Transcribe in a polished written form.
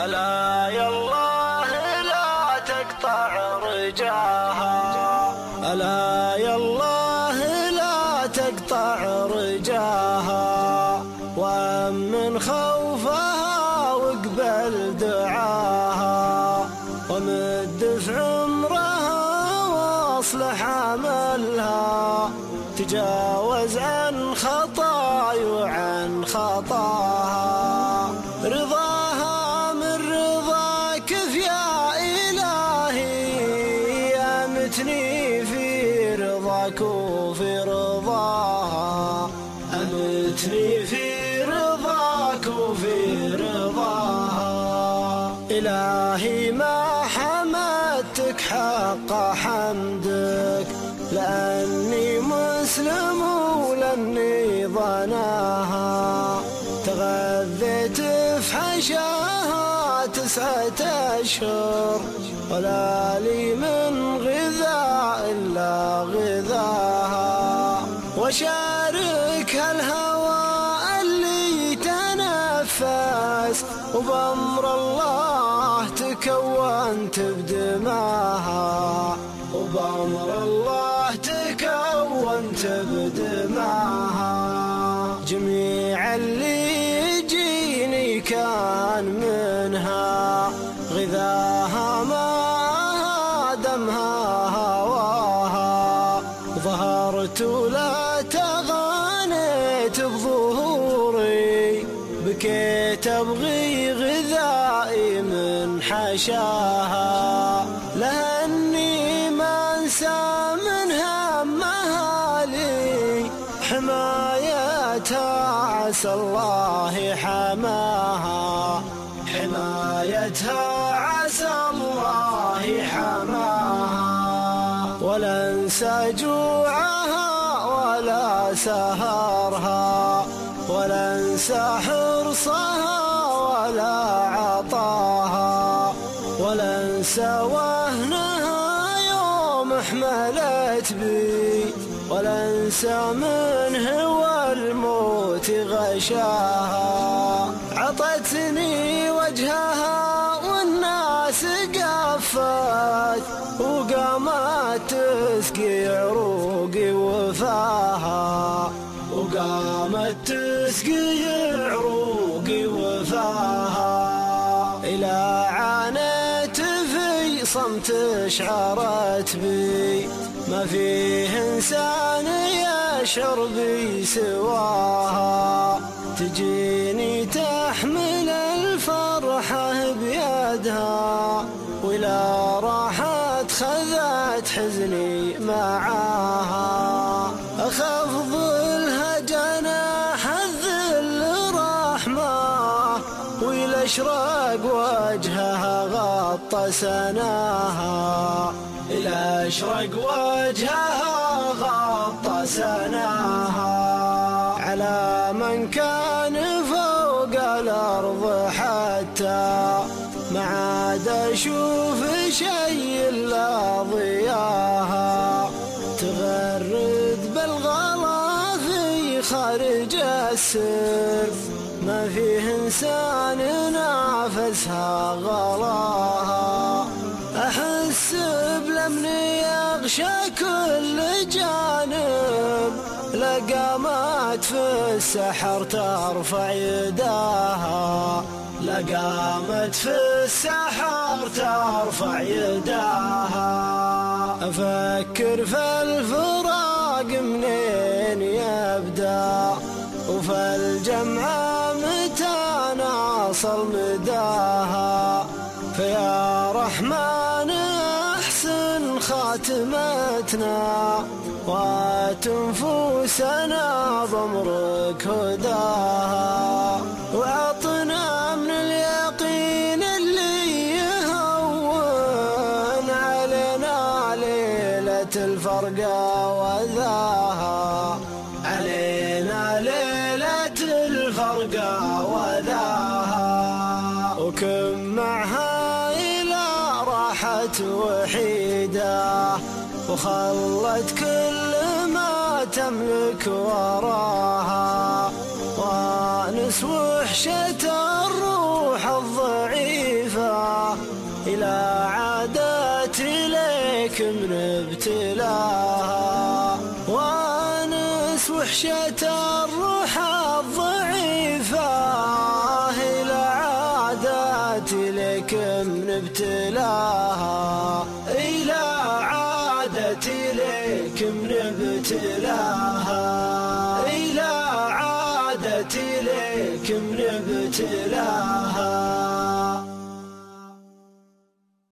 ألا يالله لا تقطع رجاها، ألا يالله لا تقطع رجاها، وأمن خوفها واقبل دعاها، ومد في عمرها واصلح عملها، تجاوز عن خطاي وعن خطاها، رضاها من رضاك يا إلهي، أمتني في رضاك وفي رضاها، أمتني في رضاك وفي رضاها. إلهي ما حمدتك حق حمدك، لأني مسلم ولأني ضناها، تغذيت في حشاها 9 أشهر، ولا لي من غذاء إلا غذاها، وشاركها الهواء اللي تنفس، وبأمر الله تكونت بدماها، وبأمر الله تكونت بدماها. جميع اللي يجيني كان منها، غذاها ماءها دمها هواها، ظهرت ولا تغانيت بظهوري، بكيت أبغي غذائي من حشاها، لأني ما أنسى من همها لي حمايتها، عسى الله حماها، حمايتها عسى الله حماها. ولا انسى جوعها ولا سهرها، ولا انسى حرصها ولا عطاها، ولا انسى وهنها يوم حملت بي، ولا انسى من هو الموت غشاها، عطتني وجهها والناس قفت، وقامت تسقي عروقي وفاها، وقامت تسقي عروقي وفاها. إلى عانيت في صمت شعرت بي، ما فيه إنسان يشعر بي سواها، تجيني تحمل الفرحة بيدها، ولا راحت خذت حزني معاها، أخفض لها جناح الذل رحمة، وإلى أشرق وجهها غطى سناها، إلى أشرق وجهها غطى سناها. على من كان فوق الأرض حتى ما عاد أشوف شيء إلا ضياها، تغرد بالغلا في خارج السر، ما فيه إنسان نافسها غلاها، أحس بلمن يغشى كل جانب، لقامت في السحر ترفع يداها، لقامت في السحر ترفع يداها. أفكر في الفراق منين يبدأ، وفي الجمعة متى نصل مداها، فيا رحمن احسن خاتمتنا، وات نفوسنا بأمرك هداها، وعطنا من اليقين اللي يهون علينا ليلة الفرقة وذاها، علينا ليلة الفرقة وذاها. وكن معها إلى راحت وحيدة، وخلت كل ما تملك وراها، وانس وحشة الروح الضعيفة عادتي ليك من ابتلاها، وانس وحشة الروح الضعيفة إلى عادتي ليك من ابتلاها، إلى عادتي ليك من ابتلاها، إلى عادتي ليك من ابتلاها.